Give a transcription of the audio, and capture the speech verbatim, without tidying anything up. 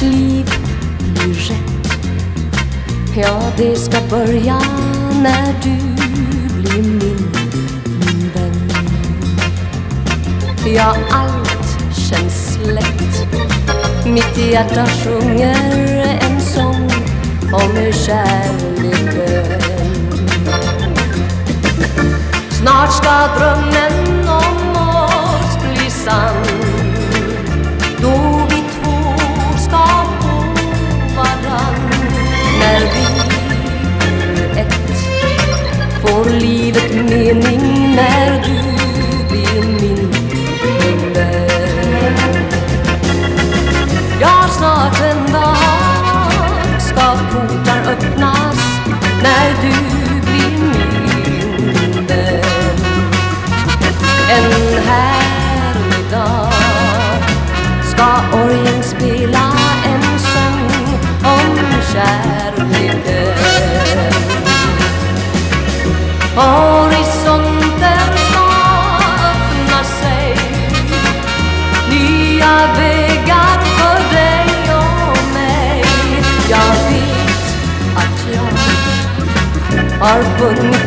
liv blir rätt. Ja, det ska börja när du blir min, min vän. Ja, allt känns lätt. Mitt hjärta sjunger en sång om kärleken. Snart ska drömmen om oss bli sann, då vi två ska få varann. När vi blir ett får livet mening, när du blir min, min vän. Ja, snart en dag ska portar öppnas, när du blir min vän. En härlig dag ska orgeln spela en sång om kärleken. Horisonter ska öppna sig, nya vägar för dig och mig. Jag vet att jag har funnit